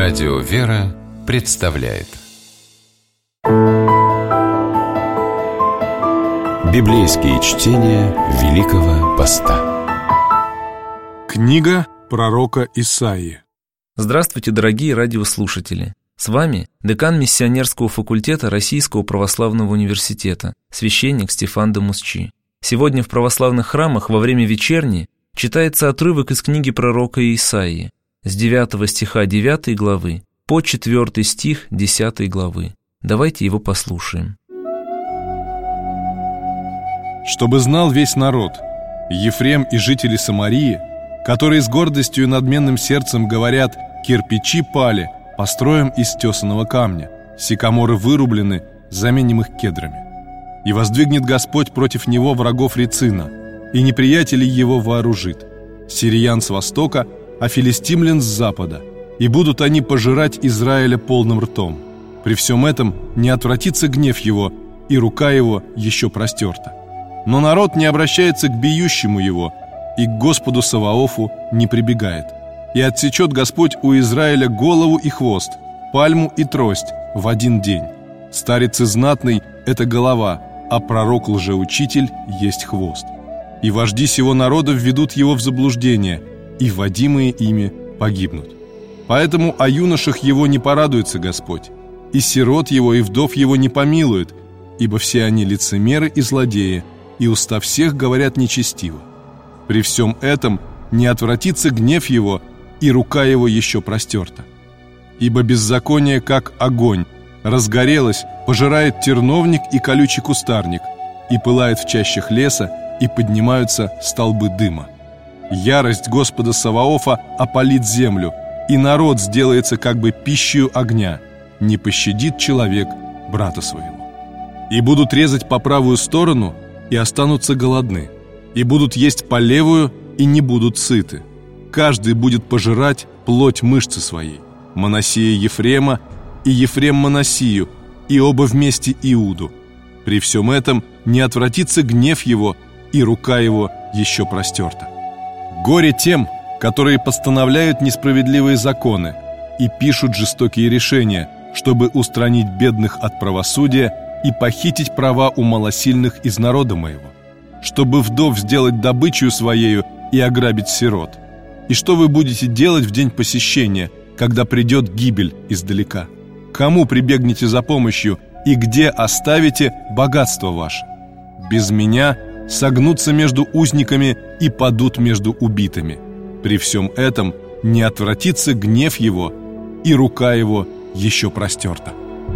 Радио «Вера» представляет библейские чтения Великого Поста. Книга пророка Исаии. Здравствуйте, дорогие радиослушатели! С вами декан миссионерского факультета Российского православного университета, священник Стефан де Мусчи. Сегодня в православных храмах во время вечерни читается отрывок из книги пророка Исаии с 9 стиха 9 главы по 4 стих 10 главы. Давайте его послушаем. «Чтобы знал весь народ, Ефрем и жители Самарии, которые с гордостью и надменным сердцем говорят: кирпичи пали, построим из тесаного камня, сикаморы вырублены, заменим их кедрами. И воздвигнет Господь против него врагов Рецина, и неприятелей его вооружит, сириян с востока, а филистимлян с запада, и будут они пожирать Израиля полным ртом. При всем этом не отвратится гнев его, и рука его еще простерта. Но народ не обращается к бьющему его, и к Господу Саваофу не прибегает. И отсечет Господь у Израиля голову и хвост, пальму и трость в один день. Старец и знатный – это голова, а пророк лжеучитель есть хвост. И вожди сего народа введут его в заблуждение, и водимые ими погибнут. Поэтому о юношах его не порадуется Господь, и сирот его, и вдов его не помилует, ибо все они лицемеры и злодеи, и уста всех говорят нечестиво. При всем этом не отвратится гнев его, и рука его еще простерта. Ибо беззаконие, как огонь, разгорелось, пожирает терновник и колючий кустарник, и пылает в чащах леса, и поднимаются столбы дыма. Ярость Господа Саваофа опалит землю, и народ сделается как бы пищею огня, не пощадит человек брата своего. И будут резать по правую сторону, и останутся голодны, и будут есть по левую, и не будут сыты. Каждый будет пожирать плоть мышцы своей, Манассия Ефрема, и Ефрем Манассию, и оба вместе Иуду. При всем этом не отвратится гнев его, и рука его еще простерта. Горе тем, которые постановляют несправедливые законы и пишут жестокие решения, чтобы устранить бедных от правосудия и похитить права у малосильных из народа моего, чтобы вдов сделать добычей своею и ограбить сирот. И что вы будете делать в день посещения, когда придет гибель издалека? Кому прибегнете за помощью и где оставите богатство ваше? Без меня согнутся между узниками и падут между убитыми. При всем этом не отвратится гнев его, и рука его еще простерта».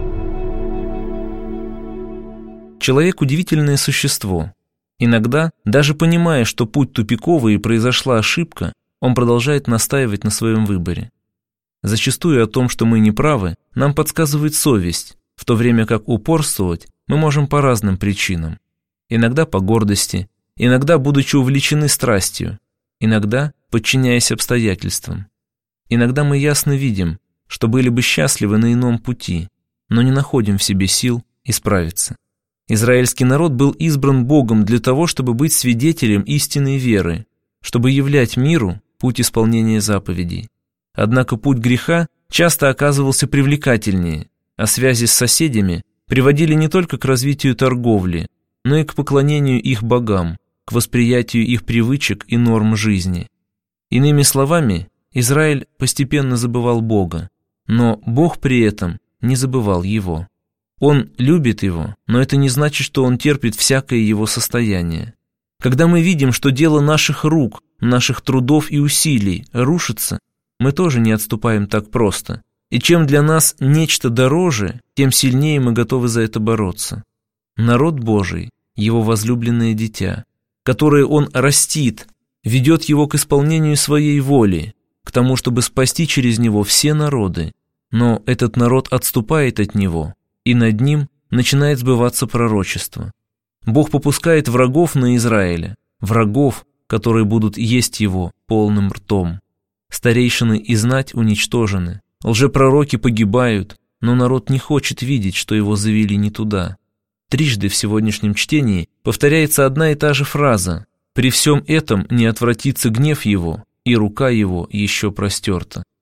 Человек – удивительное существо. Иногда, даже понимая, что путь тупиковый и произошла ошибка, он продолжает настаивать на своем выборе. Зачастую о том, что мы не правы, нам подсказывает совесть, в то время как упорствовать мы можем по разным причинам. Иногда по гордости, иногда будучи увлечены страстью, иногда подчиняясь обстоятельствам. Иногда мы ясно видим, что были бы счастливы на ином пути, но не находим в себе сил исправиться. Израильский народ был избран Богом для того, чтобы быть свидетелем истинной веры, чтобы являть миру путь исполнения заповедей. Однако путь греха часто оказывался привлекательнее, а связи с соседями приводили не только к развитию торговли, но и к поклонению их богам, к восприятию их привычек и норм жизни. Иными словами, Израиль постепенно забывал Бога, но Бог при этом не забывал его. Он любит его, но это не значит, что он терпит всякое его состояние. Когда мы видим, что дело наших рук, наших трудов и усилий рушится, мы тоже не отступаем так просто. И чем для нас нечто дороже, тем сильнее мы готовы за это бороться. Народ Божий – его возлюбленное дитя, которое он растит, ведет его к исполнению своей воли, к тому, чтобы спасти через него все народы. Но этот народ отступает от него, и над ним начинает сбываться пророчество. Бог попускает врагов на Израиля, врагов, которые будут есть его полным ртом. Старейшины и знать уничтожены, лжепророки погибают, но народ не хочет видеть, что его завели не туда. Трижды в сегодняшнем чтении повторяется одна и та же фраза: «При всем этом не отвратится гнев его, и рука его еще простерта».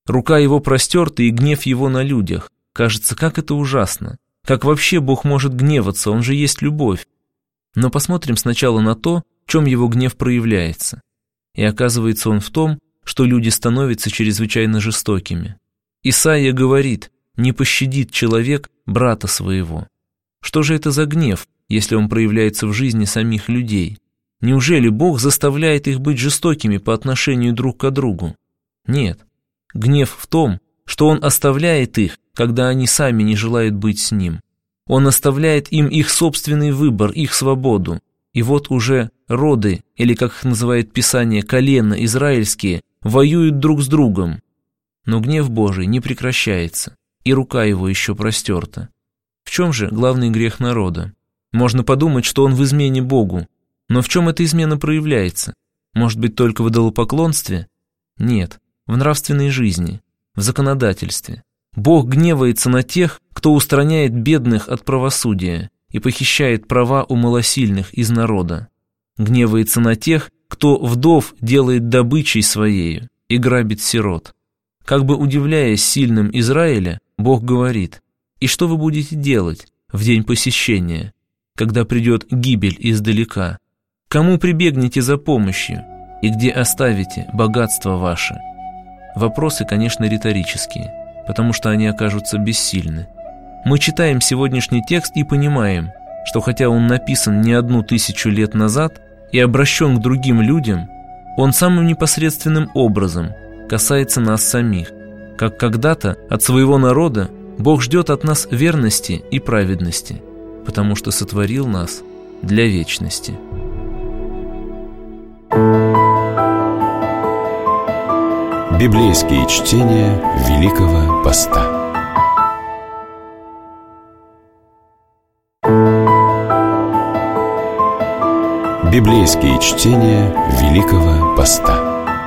Рука его простерта и гнев его на людях. Кажется, как это ужасно. Как вообще Бог может гневаться, он же есть любовь. Но посмотрим сначала на то, в чем его гнев проявляется. И оказывается он в том, что люди становятся чрезвычайно жестокими. Исаия говорит: «Не пощадит человек брата своего». Что же это за гнев, если он проявляется в жизни самих людей? Неужели Бог заставляет их быть жестокими по отношению друг к другу? Нет. Гнев в том, что Он оставляет их, когда они сами не желают быть с Ним. Он оставляет им их собственный выбор, их свободу. И вот уже роды, или, как их называет Писание, колена израильские, воюют друг с другом. Но гнев Божий не прекращается, и рука его еще простерта. В чем же главный грех народа? Можно подумать, что он в измене Богу. Но в чем эта измена проявляется? Может быть, только в идолопоклонстве? Нет, в нравственной жизни, в законодательстве. Бог гневается на тех, кто устраняет бедных от правосудия и похищает права у малосильных из народа. Гневается на тех, кто вдов делает добычей своею и грабит сирот. Как бы удивляясь сильным Израиля, Бог говорит: «И что вы будете делать в день посещения, когда придет гибель издалека? Кому прибегнете за помощью и где оставите богатство ваше?» Вопросы, конечно, риторические, потому что они окажутся бессильны. Мы читаем сегодняшний текст и понимаем, что хотя он написан не 1000 лет назад и обращен к другим людям, он самым непосредственным образом касается нас самих. Как когда-то от своего народа Бог ждет от нас верности и праведности, потому что сотворил нас для вечности. Библейские чтения Великого Поста. Библейские чтения Великого Поста.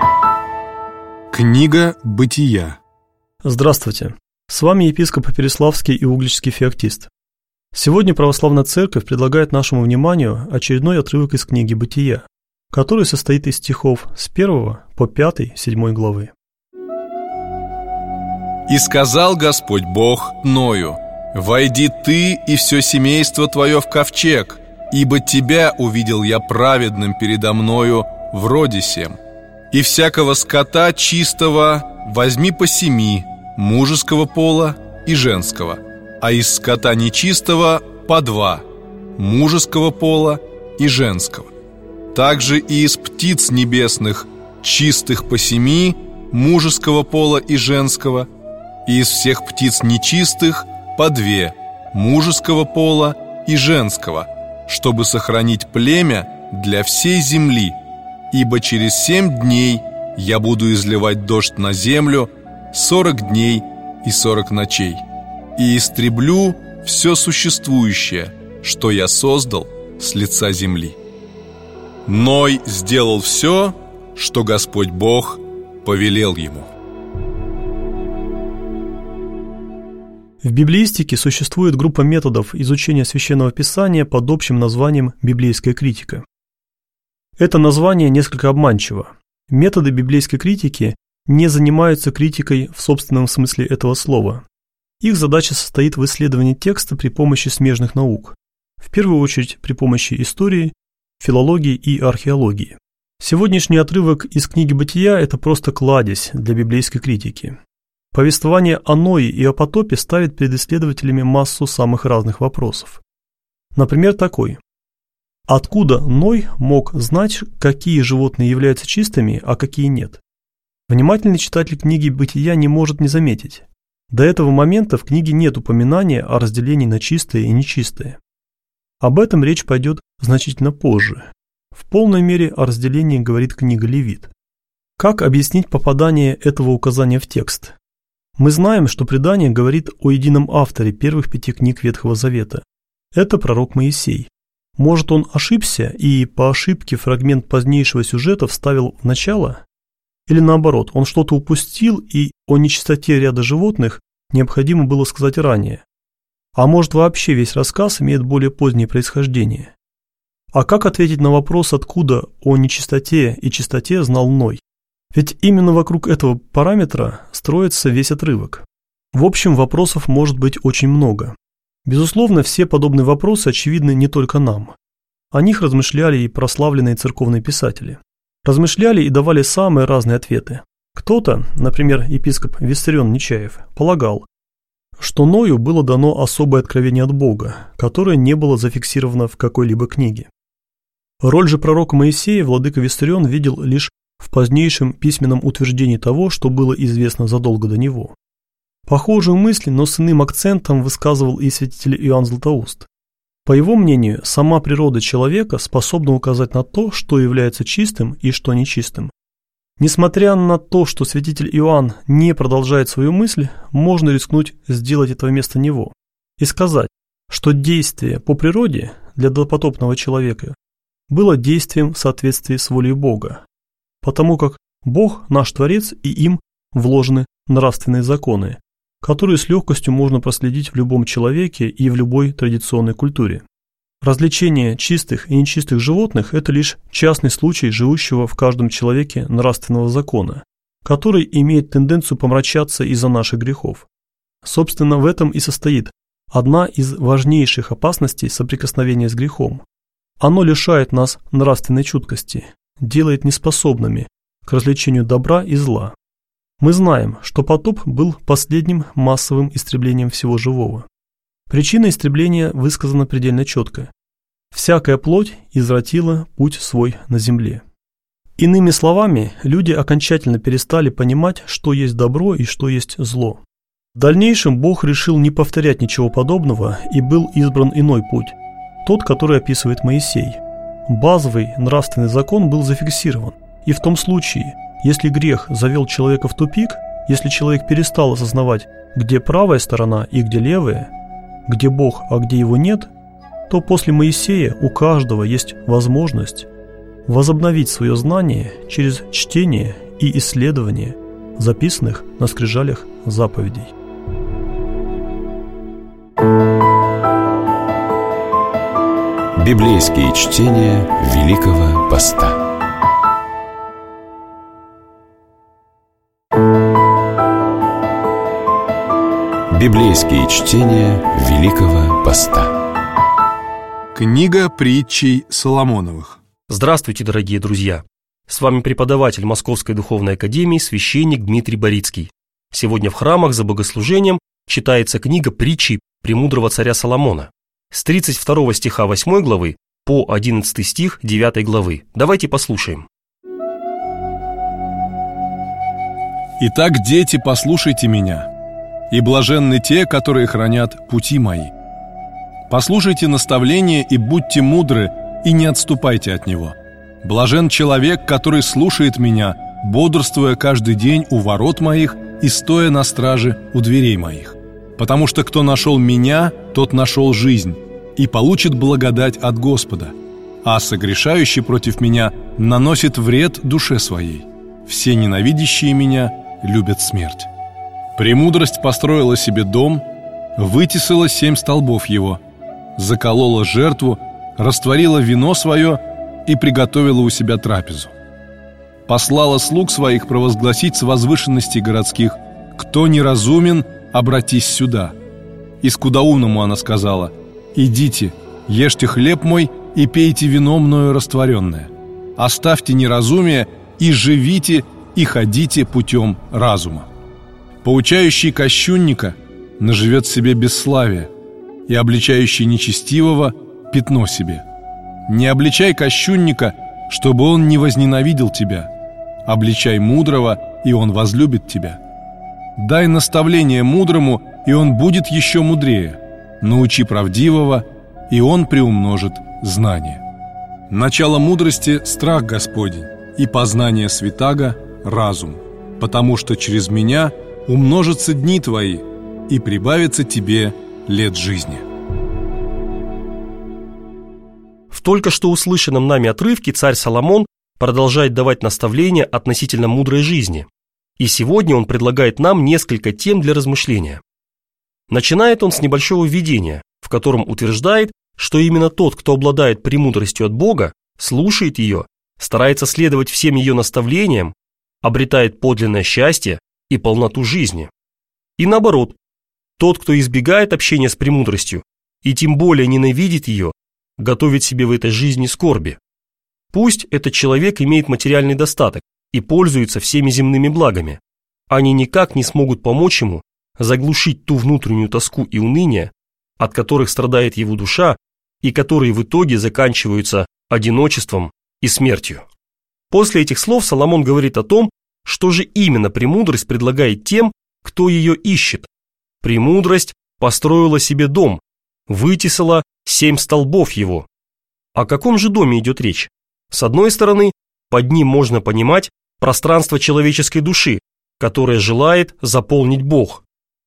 Книга Бытия. Здравствуйте, с вами епископ Переславский и Угличский феоктист. Сегодня Православная Церковь предлагает нашему вниманию очередной отрывок из книги Бытия, который состоит из стихов с 1 по 5, 7 главы. «И сказал Господь Бог Ною: войди ты и все семейство твое в ковчег, ибо тебя увидел я праведным передо мною в роде сем. И всякого скота чистого возьми по 7, мужеского пола и женского, а из скота нечистого по 2, мужеского пола и женского. Также и из птиц небесных чистых по 7, мужеского пола и женского, и из всех птиц нечистых по 2, мужеского пола и женского, чтобы сохранить племя для всей земли. Ибо через 7 дней я буду изливать дождь на землю 40 дней и 40 ночей, и истреблю все существующее, что я создал с лица земли». Ной сделал все, что Господь Бог повелел ему. В библеистике существует группа методов изучения Священного Писания под общим названием «библейская критика». Это название несколько обманчиво. Методы библейской критики не занимаются критикой в собственном смысле этого слова. Их задача состоит в исследовании текста при помощи смежных наук, в первую очередь при помощи истории, филологии и археологии. Сегодняшний отрывок из книги Бытия – это просто кладезь для библейской критики. Повествование о Ное и о потопе ставит перед исследователями массу самых разных вопросов. Например, такой. Откуда Ной мог знать, какие животные являются чистыми, а какие нет? Внимательный читатель книги Бытия не может не заметить. До этого момента в книге нет упоминания о разделении на чистое и нечистое. Об этом речь пойдет значительно позже. В полной мере о разделении говорит книга Левит. Как объяснить попадание этого указания в текст? Мы знаем, что предание говорит о едином авторе первых 5 книг Ветхого Завета. Это пророк Моисей. Может, он ошибся и по ошибке фрагмент позднейшего сюжета вставил в начало? Или наоборот, он что-то упустил и о нечистоте ряда животных необходимо было сказать ранее? А может, вообще весь рассказ имеет более позднее происхождение? А как ответить на вопрос, откуда о нечистоте и чистоте знал Ной? Ведь именно вокруг этого параметра строится весь отрывок. В общем, вопросов может быть очень много. Безусловно, все подобные вопросы очевидны не только нам. О них размышляли и прославленные церковные писатели. Размышляли и давали самые разные ответы. Кто-то, например, епископ Виссарион Нечаев, полагал, что Ною было дано особое откровение от Бога, которое не было зафиксировано в какой-либо книге. Роль же пророка Моисея владыка Виссарион видел лишь в позднейшем письменном утверждении того, что было известно задолго до него. Похожую мысль, но с иным акцентом высказывал и святитель Иоанн Златоуст. По его мнению, сама природа человека способна указать на то, что является чистым и что нечистым. Несмотря на то, что святитель Иоанн не продолжает свою мысль, можно рискнуть сделать это вместо него и сказать, что действие по природе для допотопного человека было действием в соответствии с волей Бога, потому как Бог наш Творец и им вложены нравственные законы, которые с легкостью можно проследить в любом человеке и в любой традиционной культуре. Развлечение чистых и нечистых животных – это лишь частный случай живущего в каждом человеке нравственного закона, который имеет тенденцию помрачаться из-за наших грехов. Собственно, в этом и состоит одна из важнейших опасностей соприкосновения с грехом. Оно лишает нас нравственной чуткости, делает неспособными к различению добра и зла. Мы знаем, что потоп был последним массовым истреблением всего живого. Причина истребления высказана предельно четко. Всякая плоть извратила путь свой на земле. Иными словами, люди окончательно перестали понимать, что есть добро и что есть зло. В дальнейшем Бог решил не повторять ничего подобного, и был избран иной путь, тот, который описывает Моисей. Базовый нравственный закон был зафиксирован, и в том случае, если грех завел человека в тупик, если человек перестал осознавать, где правая сторона и где левая, где Бог, а где его нет, то после Моисея у каждого есть возможность возобновить свое знание через чтение и исследование записанных на скрижалях заповедей. Библейские чтения Великого Поста. Библейские чтения Великого Поста. Книга притчей Соломоновых. Здравствуйте, дорогие друзья! С вами преподаватель Московской Духовной Академии, священник Дмитрий Борицкий. Сегодня в храмах за богослужением читается книга притчи премудрого царя Соломона с 32 стиха 8 главы по 11 стих 9 главы. Давайте послушаем. «Итак, дети, послушайте меня, и блаженны те, которые хранят пути мои. Послушайте наставление и будьте мудры, и не отступайте от него. Блажен человек, который слушает меня, бодрствуя каждый день у ворот моих и стоя на страже у дверей моих. Потому что кто нашел меня, тот нашел жизнь, и получит благодать от Господа. А согрешающий против меня наносит вред душе своей. Все ненавидящие меня любят смерть. Премудрость построила себе дом, вытесала 7 столбов его, заколола жертву, растворила вино свое и приготовила у себя трапезу. Послала слуг своих провозгласить с возвышенностей городских: кто неразумен, обратись сюда. И скудоумному она сказала: идите, ешьте хлеб мой и пейте вино мною растворенное. Оставьте неразумие и живите, и ходите путем разума. Поучающий кощунника наживет себе бесславие, и обличающий нечестивого пятно себе. Не обличай кощунника, чтобы он не возненавидел тебя. Обличай мудрого, и он возлюбит тебя. Дай наставление мудрому, и он будет еще мудрее. Научи правдивого, и он приумножит знание. Начало мудрости – страх Господень, и познание святаго – разум, потому что через меня умножатся дни твои, и прибавится тебе лет жизни». В только что услышанном нами отрывке царь Соломон продолжает давать наставления относительно мудрой жизни. И сегодня он предлагает нам несколько тем для размышления. Начинает он с небольшого введения, в котором утверждает, что именно тот, кто обладает премудростью от Бога, слушает ее, старается следовать всем ее наставлениям, обретает подлинное счастье и полноту жизни. И наоборот, тот, кто избегает общения с премудростью и тем более ненавидит ее, готовит себе в этой жизни скорби. Пусть этот человек имеет материальный достаток и пользуется всеми земными благами, они никак не смогут помочь ему заглушить ту внутреннюю тоску и уныние, от которых страдает его душа и которые в итоге заканчиваются одиночеством и смертью. После этих слов Соломон говорит о том, что же именно премудрость предлагает тем, кто ее ищет. Премудрость построила себе дом, вытесала 7 столбов его. О каком же доме идет речь? С одной стороны, под ним можно понимать пространство человеческой души, которое желает заполнить Бог.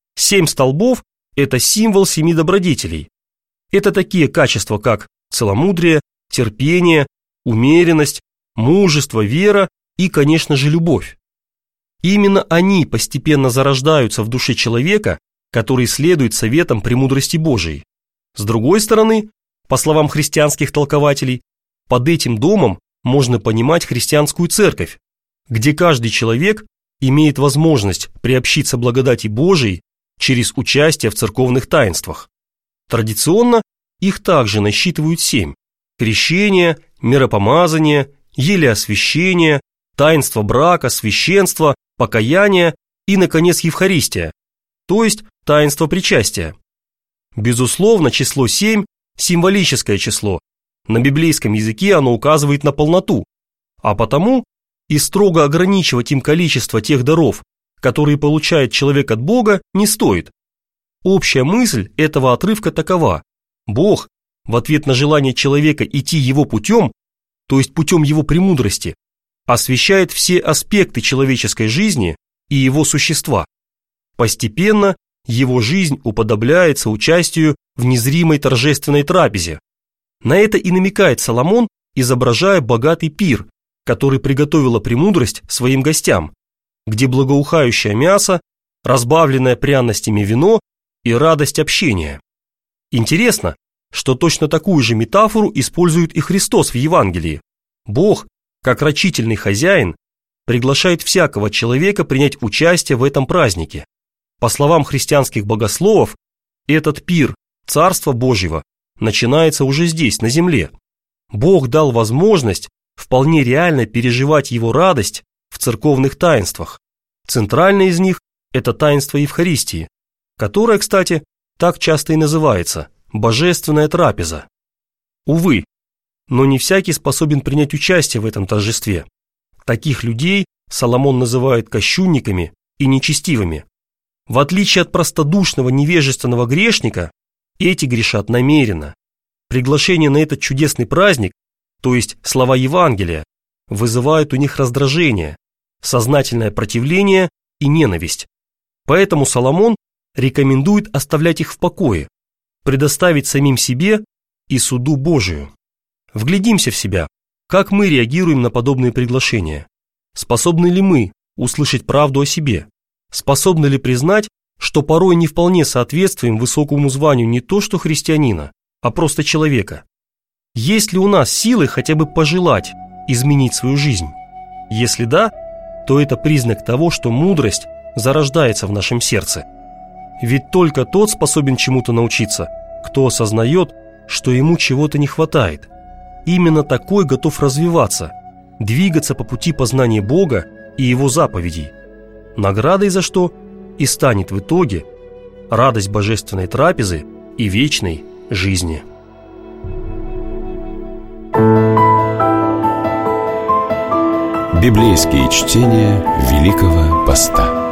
7 столбов – это символ 7 добродетелей. Это такие качества, как целомудрие, терпение, умеренность, мужество, вера и, конечно же, любовь. Именно они постепенно зарождаются в душе человека, который следует советам премудрости Божией. С другой стороны, по словам христианских толкователей, под этим домом можно понимать христианскую церковь, где каждый человек имеет возможность приобщиться благодати Божией через участие в церковных таинствах. Традиционно их также насчитывают 7: крещение, миропомазание, елеосвящение, таинство брака, священство, покаяние и, наконец, Евхаристия, то есть таинство причастия. Безусловно, число 7 – символическое число. На библейском языке оно указывает на полноту, а потому и строго ограничивать им количество тех даров, которые получает человек от Бога, не стоит. Общая мысль этого отрывка такова: Бог, в ответ на желание человека идти его путем, то есть путем его премудрости, освещает все аспекты человеческой жизни и его существа. Постепенно его жизнь уподобляется участию в незримой торжественной трапезе. На это и намекает Соломон, изображая богатый пир, который приготовила премудрость своим гостям, где благоухающее мясо, разбавленное пряностями вино и радость общения. Интересно, что точно такую же метафору использует и Христос в Евангелии. Бог, как рачительный хозяин, приглашает всякого человека принять участие в этом празднике. По словам христианских богословов, этот пир Царства Божьего начинается уже здесь, на земле. Бог дал возможность вполне реально переживать его радость в церковных таинствах. Центральное из них – это таинство Евхаристии, которое, кстати, так часто и называется – божественная трапеза. Увы, но не всякий способен принять участие в этом торжестве. Таких людей Соломон называет кощунниками и нечестивыми. В отличие от простодушного невежественного грешника, эти грешат намеренно. Приглашение на этот чудесный праздник, то есть слова Евангелия, вызывают у них раздражение, сознательное противление и ненависть. Поэтому Соломон рекомендует оставлять их в покое, предоставить самим себе и суду Божию. Вглядимся в себя, как мы реагируем на подобные приглашения. Способны ли мы услышать правду о себе? Способны ли признать, что порой не вполне соответствуем высокому званию не то что христианина, а просто человека? Есть ли у нас силы хотя бы пожелать изменить свою жизнь? Если да, то это признак того, что мудрость зарождается в нашем сердце. Ведь только тот способен чему-то научиться, кто осознает, что ему чего-то не хватает. Именно такой готов развиваться, двигаться по пути познания Бога и Его заповедей, наградой за что и станет в итоге радость божественной трапезы и вечной жизни. Библейские чтения Великого Поста.